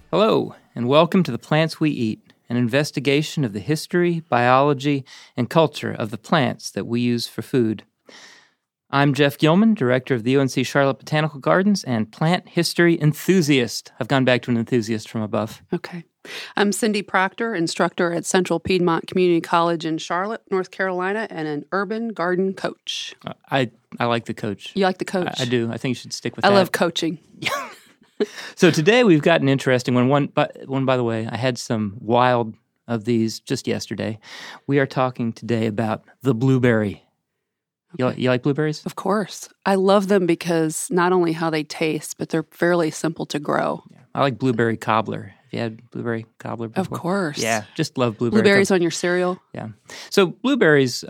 Hello, and welcome to The Plants We Eat, an investigation of the history, biology, and culture of the plants that we use for food. I'm Jeff Gilman, director of the UNC Charlotte Botanical Gardens and plant history enthusiast. I've gone back to an enthusiast from above. Okay. I'm Cindy Proctor, instructor at Central Piedmont Community College in Charlotte, North Carolina, and an urban garden coach. I like the coach. You like the coach? I do. I think you should stick with that. I love coaching. So today we've got an interesting one. One, by the way, I had some wild of these just yesterday. We are talking today about the blueberry. Okay. You like blueberries? Of course. I love them because not only how they taste, but they're fairly simple to grow. Yeah. I like blueberry cobbler. Have you had blueberry cobbler before? Of course. Yeah, just love blueberry. Blueberries on your cereal? Yeah. So blueberries,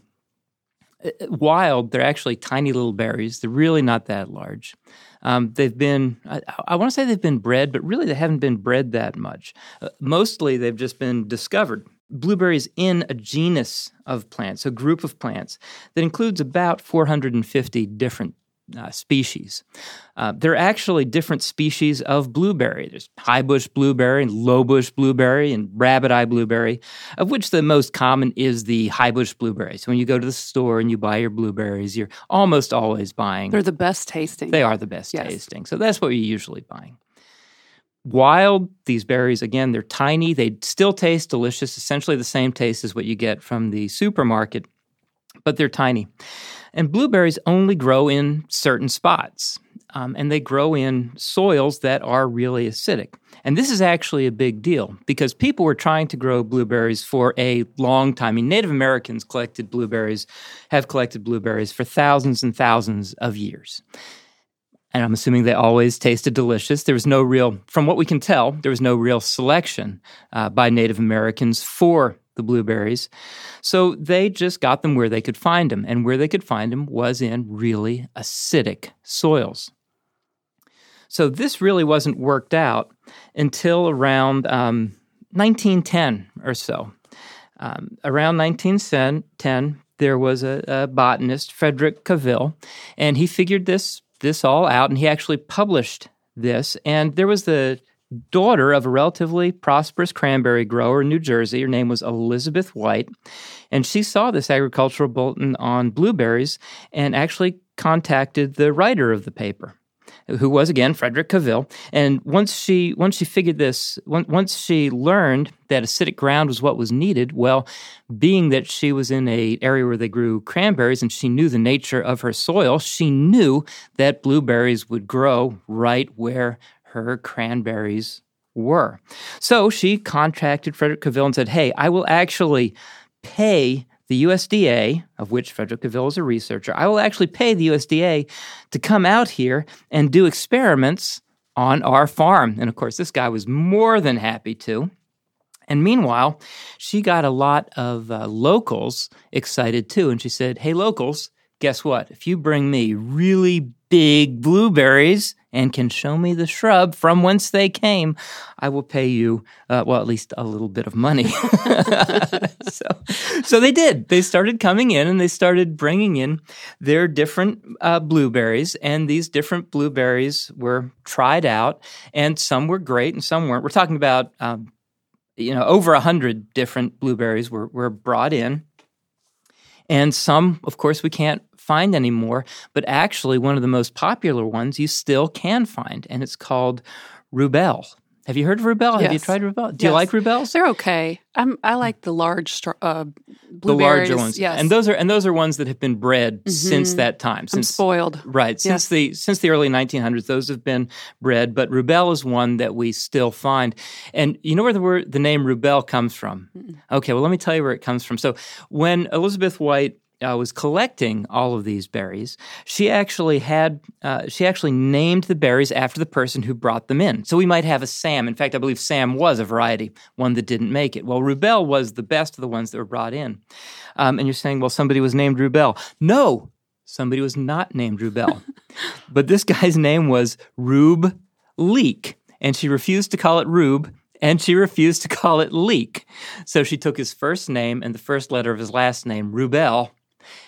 wild, they're actually tiny little berries. They're really not that large. They've been, I want to say they've been bred, but really they haven't been bred that much. Mostly they've just been discovered. Blueberries in a genus of plants, a group of plants that includes about 450 different species. There are actually different species of blueberry. There's high bush blueberry and low bush blueberry and rabbit eye blueberry, of which the most common is the high bush blueberry. So when you go to the store and you buy your blueberries, you're almost always buying. They're the best tasting. They are the best tasting. So that's what you're usually buying. Wild, these berries, again, they're tiny. They still taste delicious, essentially the same taste as what you get from the supermarket, but they're tiny. And blueberries only grow in certain spots, and they grow in soils that are really acidic. And this is actually a big deal because people were trying to grow blueberries for a long time. I mean, Native Americans have collected blueberries for thousands and thousands of years. And I'm assuming they always tasted delicious. There was no real, from what we can tell, there was no real selection by Native Americans for the blueberries. So they just got them where they could find them. And where they could find them was in really acidic soils. So this really wasn't worked out until around 1910 or so. Around 1910, there was a botanist, Frederick Cavil, and he figured this all out, and he actually published this. And there was the daughter of a relatively prosperous cranberry grower in New Jersey. Her name was Elizabeth White, and she saw this agricultural bulletin on blueberries and actually contacted the writer of the paper, who was, again, Frederick Cavil. And once she figured this, once she learned that acidic ground was what was needed, well, being that she was in an area where they grew cranberries and she knew the nature of her soil, she knew that blueberries would grow right where her cranberries were. So she contacted Frederick Cavil and said, hey, I will actually pay the USDA, of which Frederick Cavil is a researcher, I will actually pay the USDA to come out here and do experiments on our farm. And of course, this guy was more than happy to. And meanwhile, she got a lot of locals excited too. And she said, hey, locals, guess what? If you bring me really big blueberries and can show me the shrub from whence they came, I will pay you, at least a little bit of money. So they did. They started coming in and they started bringing in their different blueberries, and these different blueberries were tried out, and some were great and some weren't. We're talking about, over 100 different blueberries were brought in, and some, of course, we can't find anymore, but actually one of the most popular ones you still can find, and it's called Rubelle. Have you heard of Rubelle? Yes. Have you tried Rubelle? Do you like Rubelles? They're okay. I like the large blueberries. The larger ones, yes. And those are ones that have been bred since that time. I'm spoiled. Right, since the early 1900s, those have been bred. But Rubelle is one that we still find. And you know where the name Rubelle comes from? Okay, well let me tell you where it comes from. So when Elizabeth White was collecting all of these berries, she actually named the berries after the person who brought them in. So we might have a Sam. In fact, I believe Sam was a variety, one that didn't make it. Well, Rubelle was the best of the ones that were brought in. And you're saying, well, somebody was named Rubelle. No, somebody was not named Rubelle. But this guy's name was Rube Leek, and she refused to call it Rube, and she refused to call it Leek. So she took his first name and the first letter of his last name, Rubelle,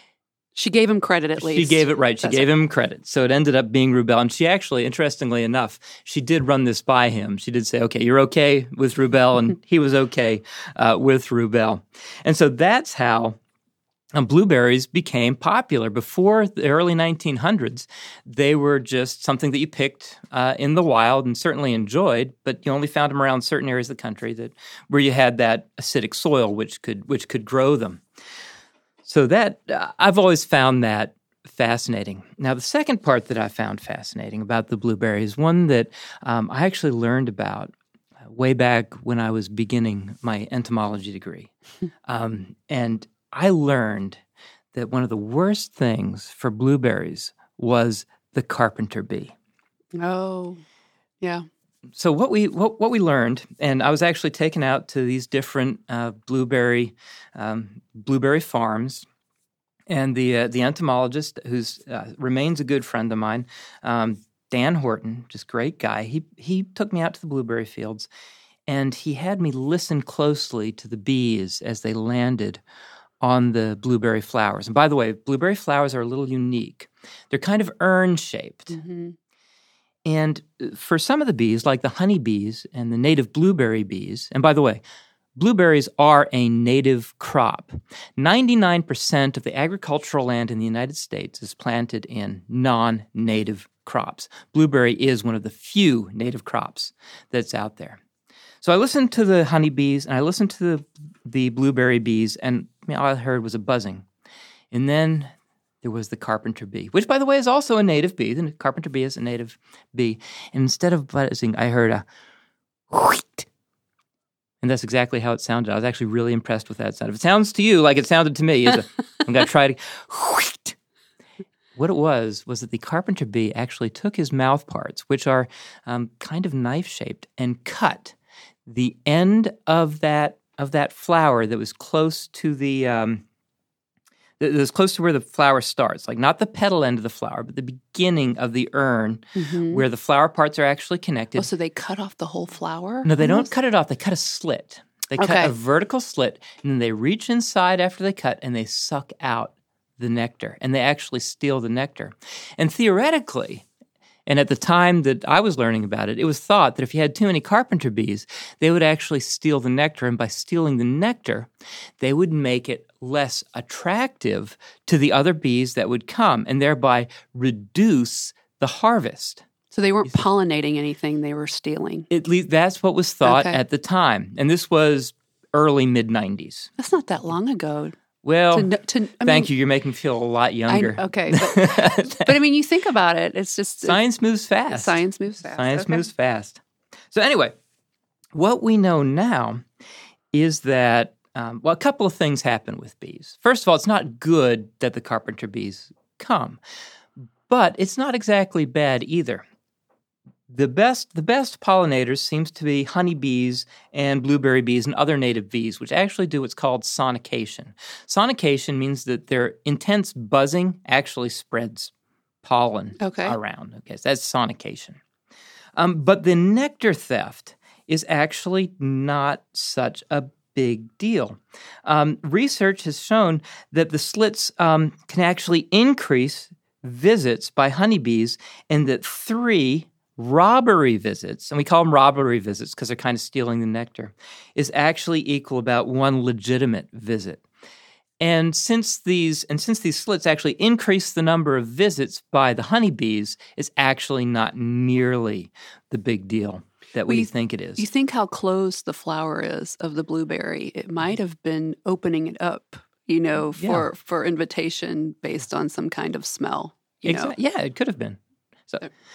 She gave him credit at least. She gave it right. She gave him credit. So it ended up being Rubel. And she actually, interestingly enough, she did run this by him. She did say, okay, you're okay with Rubel, and he was okay with Rubel. And so that's how blueberries became popular. Before the early 1900s, they were just something that you picked in the wild and certainly enjoyed, but you only found them around certain areas of the country where you had that acidic soil which could grow them. So that I've always found that fascinating. Now, the second part that I found fascinating about the blueberry is one that I actually learned about way back when I was beginning my entomology degree. And I learned that one of the worst things for blueberries was the carpenter bee. Oh, yeah. So what we learned, and I was actually taken out to these different blueberry farms, and the entomologist, who's remains a good friend of mine, Dan Horton, just great guy. He took me out to the blueberry fields, and he had me listen closely to the bees as they landed on the blueberry flowers. And by the way, blueberry flowers are a little unique. They're kind of urn-shaped. Mm-hmm. And for some of the bees, like the honeybees and the native blueberry bees, and by the way, blueberries are a native crop. 99% of the agricultural land in the United States is planted in non-native crops. Blueberry is one of the few native crops that's out there. So I listened to the honeybees and I listened to the blueberry bees, and all I heard was a buzzing. And then there was the carpenter bee, which, by the way, is also a native bee. The carpenter bee is a native bee. And instead of buzzing, I heard a wheat. And that's exactly how it sounded. I was actually really impressed with that sound. If it sounds to you like it sounded to me, I'm going to try to wheat. What it was that the carpenter bee actually took his mouth parts, which are kind of knife-shaped, and cut the end of that flower that was close to where the flower starts, like not the petal end of the flower, but the beginning of the urn, mm-hmm. where the flower parts are actually connected. Oh, so they cut off the whole flower? No, they don't cut it off. They cut a slit. They cut a vertical slit, and then they reach inside after they cut, and they suck out the nectar, and they actually steal the nectar. And theoretically, and at the time that I was learning about it, it was thought that if you had too many carpenter bees, they would actually steal the nectar, and by stealing the nectar, they would make it less attractive to the other bees that would come, and thereby reduce the harvest. So they weren't pollinating anything, they were stealing. At least that's what was thought at the time. And this was early, mid-90s. That's not that long ago. Well, thank you. You're making me feel a lot younger. But I mean, you think about it, it's just... Science moves fast. Science moves fast. So anyway, what we know now is that, a couple of things happen with bees. First of all, it's not good that the carpenter bees come, but it's not exactly bad either. The best pollinators seems to be honeybees and blueberry bees and other native bees, which actually do what's called sonication. Sonication means that their intense buzzing actually spreads pollen around. Okay, so that's sonication. But the nectar theft is actually not such a big deal. Research has shown that the slits can actually increase visits by honeybees, and that 3 robbery visits, and we call them robbery visits because they're kind of stealing the nectar, is actually equal about 1 legitimate visit. And since these slits actually increase the number of visits by the honeybees, it's actually not nearly the big deal that we think it is. You think how close the flower is of the blueberry. It might have been opening it up, for invitation based on some kind of smell. Yeah, it could have been. So,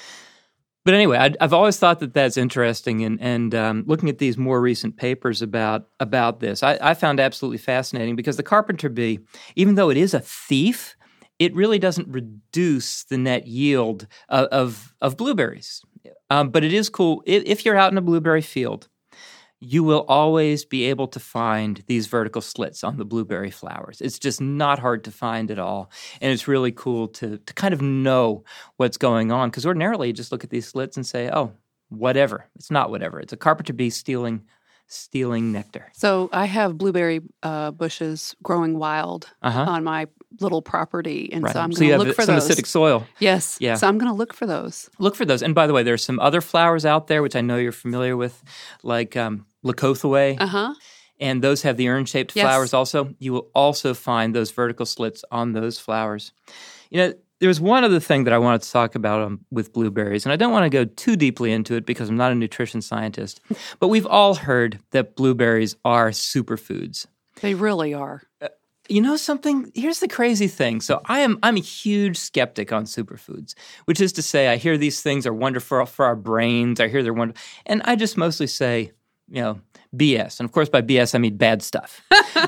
but anyway, I've always thought that that's interesting, and looking at these more recent papers about this, I found absolutely fascinating, because the carpenter bee, even though it is a thief, it really doesn't reduce the net yield of blueberries. But it is cool. If you're out in a blueberry field, you will always be able to find these vertical slits on the blueberry flowers. It's just not hard to find at all. And it's really cool to kind of know what's going on, because ordinarily you just look at these slits and say, oh, whatever. It's not whatever. It's a carpenter bee stealing nectar. So I have blueberry bushes growing wild on my little property, and Right. so I'm So going you to have look for some those. acidic soil. Yes. Yeah. So I'm going to look for those. Look for those. And by the way, there's some other flowers out there, which I know you're familiar with, like Leucothaway. Uh-huh. And those have the urn-shaped Yes. flowers also. You will also find those vertical slits on those flowers. You know, there's one other thing that I wanted to talk about with blueberries, and I don't want to go too deeply into it because I'm not a nutrition scientist, but we've all heard that blueberries are superfoods. They really are. You know something? Here's the crazy thing. So I'm a huge skeptic on superfoods, which is to say I hear these things are wonderful for our brains. I hear they're wonderful. And I just mostly say, you know, BS. And of course, by BS, I mean bad stuff.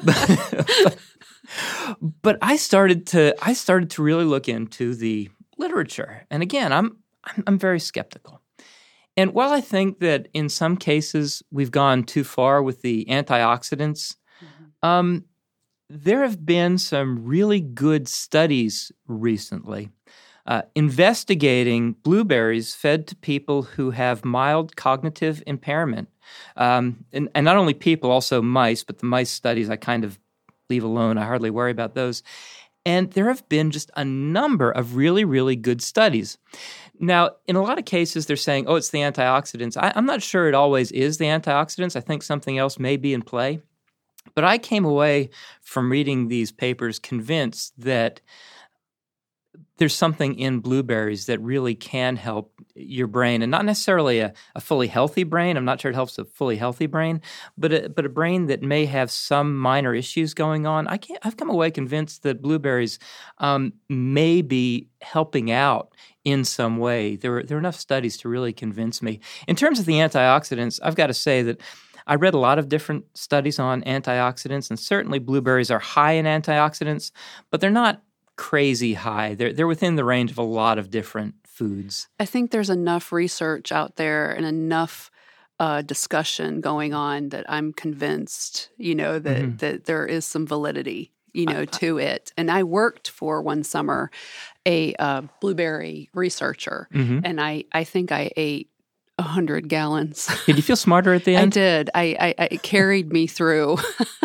But I started to really look into the literature. And again, I'm very skeptical. And while I think that in some cases we've gone too far with the antioxidants, there have been some really good studies recently investigating blueberries fed to people who have mild cognitive impairment. And not only people, also mice, but the mice studies I kind of leave alone. I hardly worry about those. And there have been just a number of really, really good studies. Now, in a lot of cases, they're saying, oh, it's the antioxidants. I'm not sure it always is the antioxidants. I think something else may be in play. But I came away from reading these papers convinced that there's something in blueberries that really can help your brain, and not necessarily a fully healthy brain. I'm not sure it helps a fully healthy brain, but a brain that may have some minor issues going on. I've come away convinced that blueberries may be helping out in some way. There are enough studies to really convince me. In terms of the antioxidants, I've got to say that I read a lot of different studies on antioxidants, and certainly blueberries are high in antioxidants, but they're not crazy high. They're within the range of a lot of different foods. I think there's enough research out there and enough discussion going on that I'm convinced, that there is some validity, to it. And I worked for one summer a blueberry researcher, and I think I ate 100 gallons. Did you feel smarter at the end? I did. It carried me through.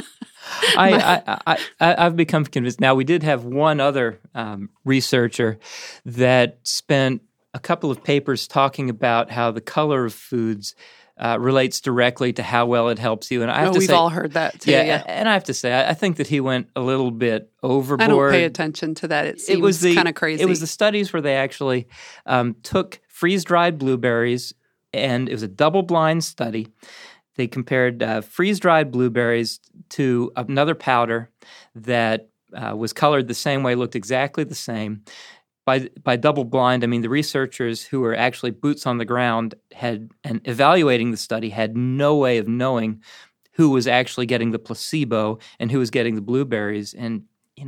I've become convinced. Now, we did have one other researcher that spent a couple of papers talking about how the color of foods relates directly to how well it helps you. And I have to we've say, all heard that too. Yeah, and I have to say, I think that he went a little bit overboard. I don't pay attention to that. It seems kind of crazy. It was the studies where they actually took freeze-dried blueberries, and it was a double-blind study. They compared freeze-dried blueberries to another powder that was colored the same way, looked exactly the same. By double-blind, I mean the researchers who were actually boots on the ground and evaluating the study had no way of knowing who was actually getting the placebo and who was getting the blueberries. And,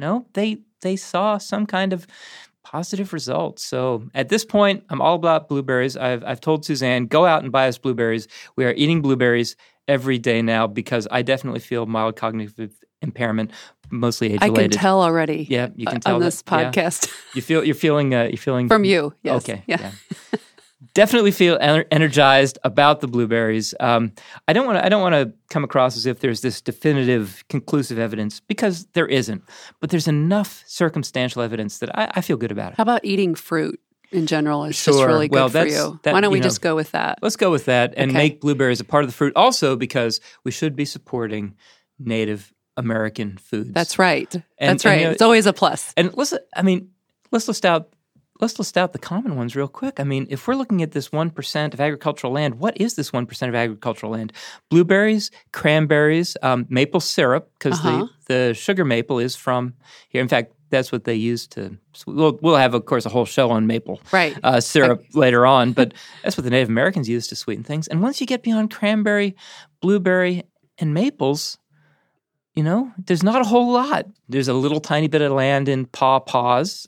they saw some kind of positive results. So at this point, I'm all about blueberries. I've told Suzanne, go out and buy us blueberries. We are eating blueberries every day now because I definitely feel mild cognitive impairment, mostly age-related. I can tell already. Yeah, you can tell on this podcast. Yeah. You're feeling from you. Yes. Okay. Yeah. Definitely feel energized about the blueberries. I don't want to come across as if there's this definitive, conclusive evidence, because there isn't. But there's enough circumstantial evidence that I feel good about it. How about eating fruit in general? It's just really good for you. Why don't we just go with that? Let's go with that and make blueberries a part of the fruit. Also, because we should be supporting Native American foods. That's right. That's right. It's always a plus. And let's list out the common ones real quick. I mean, if we're looking at this 1% of agricultural land, what is this 1% of agricultural land? Blueberries, cranberries, maple syrup, because the sugar maple is from here. In fact, that's what they use to. We'll have, of course, a whole show on maple syrup later on, but that's what the Native Americans used to sweeten things. And once you get beyond cranberry, blueberry, and maples, there's not a whole lot. There's a little tiny bit of land in pawpaws.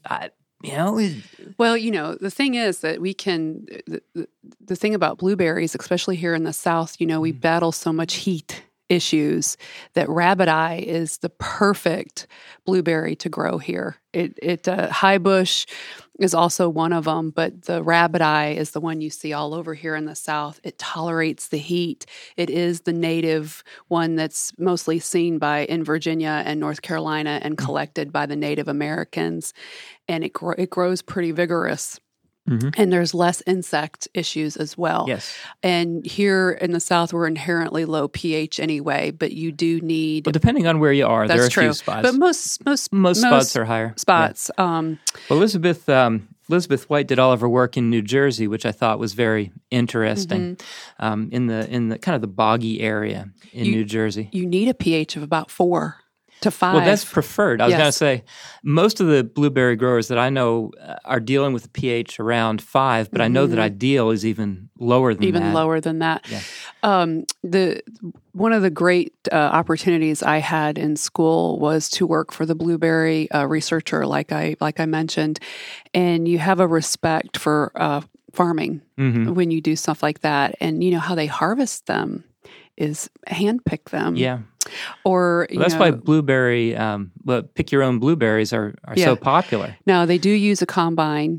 Well, the thing is that we can, the thing about blueberries, especially here in the South, we battle so much heat issues, that rabbit eye is the perfect blueberry to grow here. High bush is also one of them, but the rabbit eye is the one you see all over here in the South. It tolerates the heat. It is the native one that's mostly seen in Virginia and North Carolina and collected by the Native Americans, and it grows pretty vigorous. Mm-hmm. And there's less insect issues as well. Yes. And here in the South, we're inherently low pH anyway, but you do need... Well, depending on where you are, there are a few spots. But most spots are higher. Spots. Yeah. Elizabeth White did all of her work in New Jersey, which I thought was very interesting, in the kind of the boggy area in New Jersey. You need a pH of about 4 to 5. Well, that's preferred. I was going to say, most of the blueberry growers that I know are dealing with a pH around 5, but I know that ideal is even lower than that. Even lower than that. Yeah. One of the great opportunities I had in school was to work for the blueberry researcher, like I mentioned, and you have a respect for farming when you do stuff like that, and you know how they harvest them is handpick them. Yeah. Or that's why blueberry, pick your own blueberries are so popular. Now they do use a combine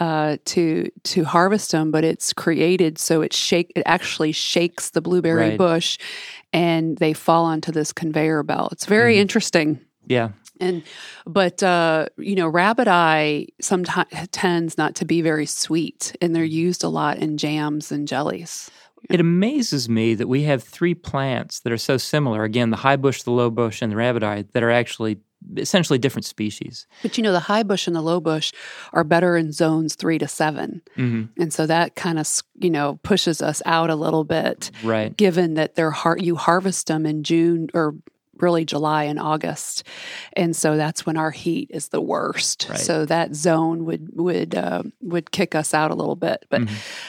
to harvest them, but it's created so it actually shakes the blueberry bush, and they fall onto this conveyor belt. It's very interesting. Yeah. But rabbit eye sometimes tends not to be very sweet, and they're used a lot in jams and jellies. It amazes me that we have 3 plants that are so similar. Again, the high bush, the low bush, and the rabbit eye that are actually essentially different species. But the high bush and the low bush are better in zones 3 to 7. Mm-hmm. And so that kind of, pushes us out a little bit. Right. Given that you harvest them in June or really July and August. And so that's when our heat is the worst. Right. So that zone would kick us out a little bit. But,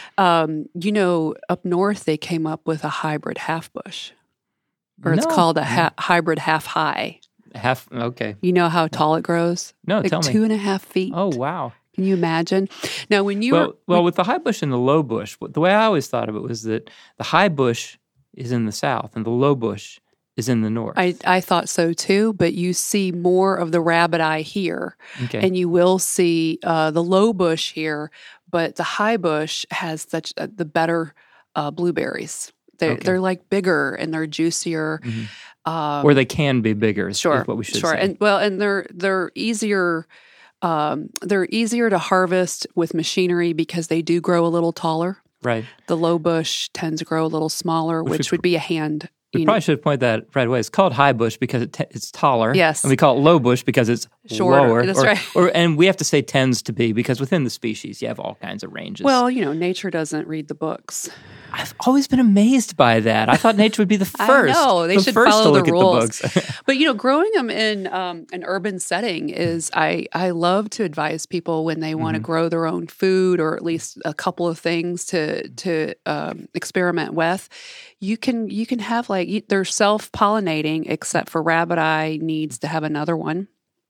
up north, they came up with a hybrid half bush, or it's called a hybrid half high. Okay. You know how tall it grows? No, tell me. 2.5 feet. Oh, wow. Can you imagine? Now, when you with the high bush and the low bush, the way I always thought of it was that the high bush is in the south and the low bush is in the north. I thought so too, but you see more of the rabbit eye here, and you will see the low bush here, but the high bush has the better blueberries. They're like bigger and they're juicier. Or they can be bigger. Is what we should say. And they're easier. They're easier to harvest with machinery because they do grow a little taller. Right. The low bush tends to grow a little smaller, which would be a hand. We probably should point that right away. It's called high bush because it's taller. Yes. And we call it low bush because it's shorter. Lower. That's right. And we have to say tends to be because within the species you have all kinds of ranges. Well, nature doesn't read the books. I've always been amazed by that. I thought nature would be the first. I know. They should follow the rules. But, But growing them in an urban setting is, I love to advise people when they want to grow their own food or at least a couple of things to experiment with. You can have they're self-pollinating, except for rabbit eye needs to have another one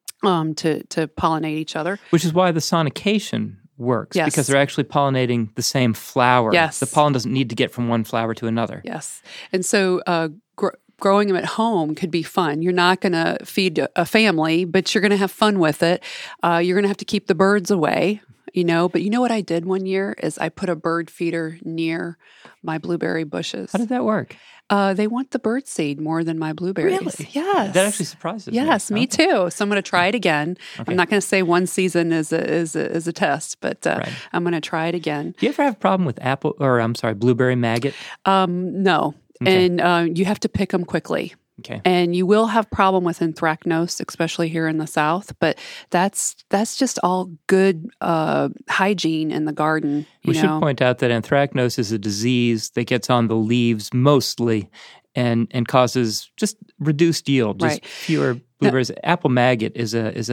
to pollinate each other. Which is why the sonication works, yes. because they're actually pollinating the same flower. Yes. The pollen doesn't need to get from one flower to another. Yes. And so growing them at home could be fun. You're not going to feed a family, but you're going to have fun with it. You're going to have to keep the birds away, But what I did one year is I put a bird feeder near my blueberry bushes. How did that work? They want the bird seed more than my blueberries. Really? Yes. That actually surprises me. Yes, me too. So I'm going to try it again. Okay. I'm not going to say one season is a test, but I'm going to try it again. Do you ever have a problem with blueberry maggot? No. Okay. And you have to pick them quickly. Okay. And you will have problem with anthracnose, especially here in the South, but that's just all good hygiene in the garden. We should point out that anthracnose is a disease that gets on the leaves mostly and causes just reduced yield, just fewer blueberries. Apple maggot is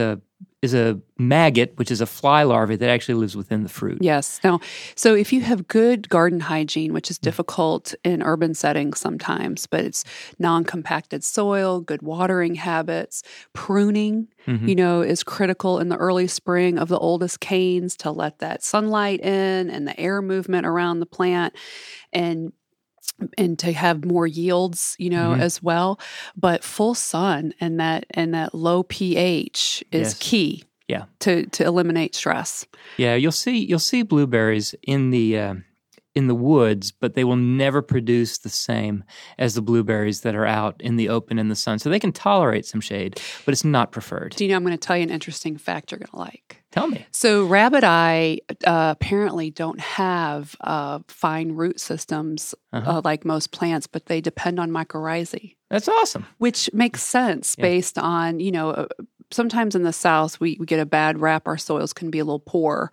a maggot, which is a fly larvae that actually lives within the fruit. Yes. Now, so if you have good garden hygiene, which is difficult in urban settings sometimes, but it's non-compacted soil, good watering habits, pruning, is critical in the early spring of the oldest canes to let that sunlight in and the air movement around the plant. And and to have more yields, as well. But full sun and that low pH is key. Yeah. To eliminate stress. Yeah, you'll see blueberries in the woods, but they will never produce the same as the blueberries that are out in the open in the sun. So they can tolerate some shade, but it's not preferred. Do you know, I'm going to tell you an interesting fact you're going to like. Tell me. So rabbit eye apparently don't have fine root systems like most plants, but they depend on mycorrhae. That's awesome. Which makes sense based on, sometimes in the South, we get a bad rap. Our soils can be a little poor,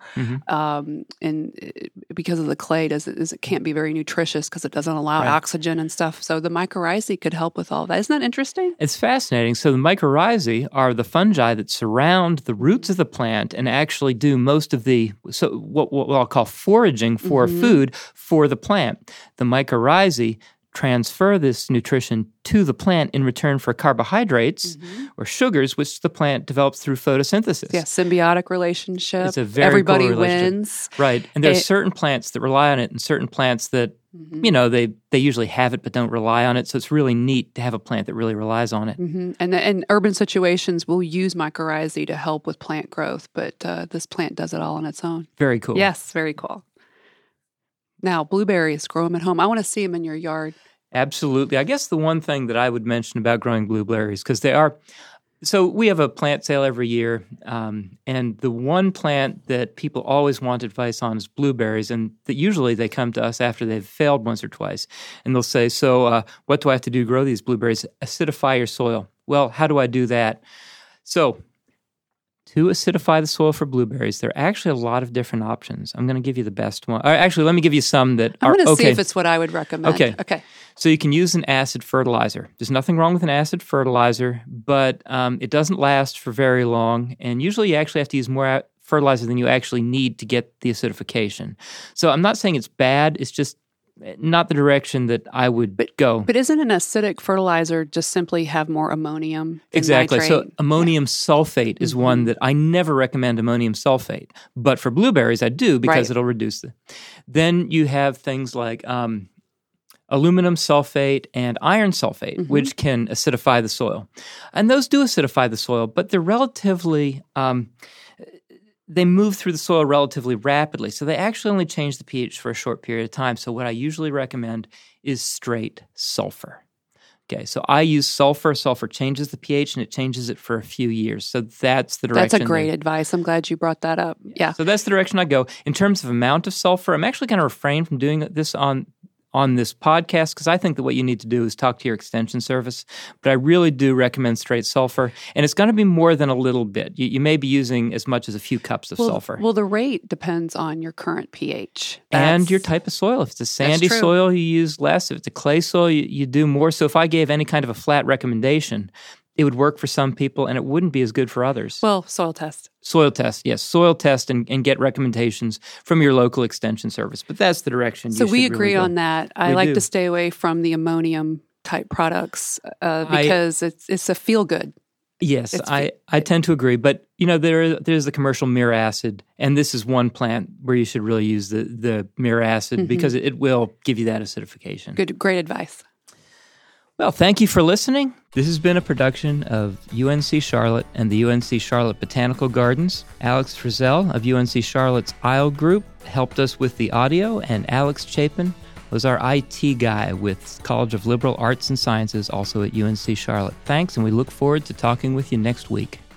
and because of the clay, it can't be very nutritious because it doesn't allow oxygen and stuff. So the mycorrhizae could help with all that. Isn't that interesting? It's fascinating. So the mycorrhizae are the fungi that surround the roots of the plant and actually do most of what I'll call foraging for food for the plant. The mycorrhizae transfer this nutrition to the plant in return for carbohydrates or sugars, which the plant develops through photosynthesis. Yeah, symbiotic relationship. It's a very everybody cool wins. Right. And there are certain plants that rely on it and certain plants that, they usually have it but don't rely on it. So it's really neat to have a plant that really relies on it. And urban situations will use mycorrhizae to help with plant growth, but this plant does it all on its own. Very cool. Yes, very cool. Now, blueberries, grow them at home. I want to see them in your yard. Absolutely. I guess the one thing that I would mention about growing blueberries, because so we have a plant sale every year, and the one plant that people always want advice on is blueberries, and that usually they come to us after they've failed once or twice, and they'll say, so what do I have to do to grow these blueberries? Acidify your soil. Well, how do I do that? So to acidify the soil for blueberries, there are actually a lot of different options. I'm going to give you the best one. Actually, let me give you some that I'm going to see if it's what I would recommend. Okay. So you can use an acid fertilizer. There's nothing wrong with an acid fertilizer, but it doesn't last for very long, and usually you actually have to use more fertilizer than you actually need to get the acidification. So I'm not saying it's bad. It's just not the direction that I would go. But isn't an acidic fertilizer just simply have more ammonium than exactly. nitrate? So ammonium sulfate is one that I never recommend ammonium sulfate. But for blueberries, I do because it'll reduce Then you have things like aluminum sulfate and iron sulfate, which can acidify the soil. And those do acidify the soil, but they're relatively they move through the soil relatively rapidly. So they actually only change the pH for a short period of time. So what I usually recommend is straight sulfur. Okay, so I use sulfur. Sulfur changes the pH, and it changes it for a few years. So that's the direction. That's a great advice. I'm glad you brought that up. Yeah. So that's the direction I go. In terms of amount of sulfur, I'm actually going to refrain from doing this on this podcast because I think that what you need to do is talk to your extension service. But I really do recommend straight sulfur. And it's going to be more than a little bit. You may be using as much as a few cups of sulfur. Well, the rate depends on your current pH. And your type of soil. If it's a sandy soil, you use less. If it's a clay soil, you do more. So if I gave any kind of a flat recommendation, it would work for some people and it wouldn't be as good for others. Well, soil test. Soil test, yes. Soil test and get recommendations from your local extension service. But that's the direction you should really go. So we agree on that. I like to stay away from the ammonium type products because it's a feel-good. Yes, I tend to agree. But, there's the commercial mirror acid, and this is one plant where you should really use the mirror acid because it will give you that acidification. Good, great advice. Well, thank you for listening. This has been a production of UNC Charlotte and the UNC Charlotte Botanical Gardens. Alex Frizzell of UNC Charlotte's Isle Group helped us with the audio, and Alex Chapin was our IT guy with College of Liberal Arts and Sciences, also at UNC Charlotte. Thanks, and we look forward to talking with you next week.